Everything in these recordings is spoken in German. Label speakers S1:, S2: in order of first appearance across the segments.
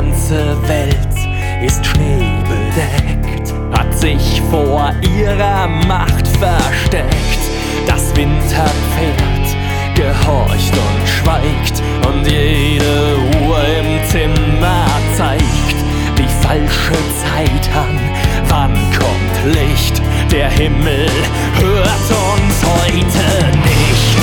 S1: ganze Welt ist schneebedeckt, hat sich vor ihrer Macht versteckt. Das Winterpferd gehorcht und schweigt und jede Uhr im Zimmer zeigt die falsche Zeit an. Wann kommt Licht? Der Himmel hört uns heute nicht.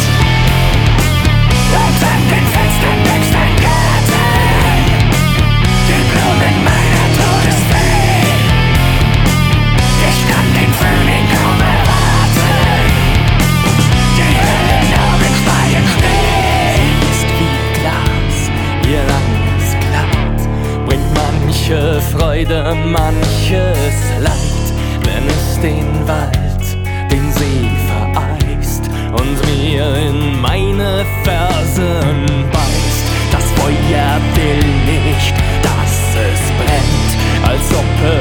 S1: Und an den Fenstern wächst ein Garten, die Blumen meiner Todeswelt. Ich kann den Frühling kaum erwarten, die Höllenaugen speien still. Ist wie Glas, ihr langes Kleid bringt manche Freude, manches Leid, wenn es den Wald, den See vereist und mir in meine Fersen beißt. Das Feuer will nicht, dass es brennt, als ob